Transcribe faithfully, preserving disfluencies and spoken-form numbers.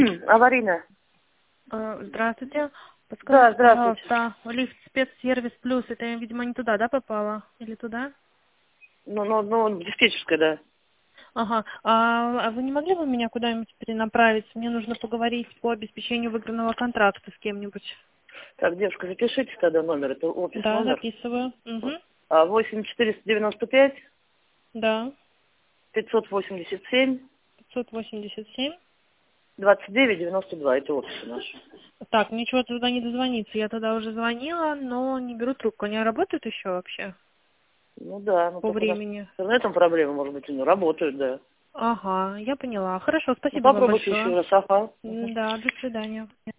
Аварийная. Э, Здравствуйте. Да, Подскажите, здравствуйте. пожалуйста, лифт спецсервис плюс, это, видимо, не туда, да, попало? Или туда? Ну, ну, ну, диспетчерская, да. Ага. А, а вы не могли бы меня куда-нибудь перенаправить? Мне нужно поговорить по обеспечению выигранного контракта с кем-нибудь. Так, девушка, запишите тогда номер, это офис Да, номер. записываю. Угу. А, восемь четыреста девяносто пять Да. пятьсот восемьдесят семь пятьсот восемьдесят семь. двадцать девять девяносто два, это офис наш. Так, ничего туда не дозвониться. Я тогда уже звонила, но не беру трубку. Они работают еще вообще Ну да, ну по только у нас времени? с интернетом проблемы, может быть, ну, работают, да. Ага, я поняла. Хорошо, Ну спасибо вам попробуйте еще большое. раз, ага. Мгм. М, Да, до свидания.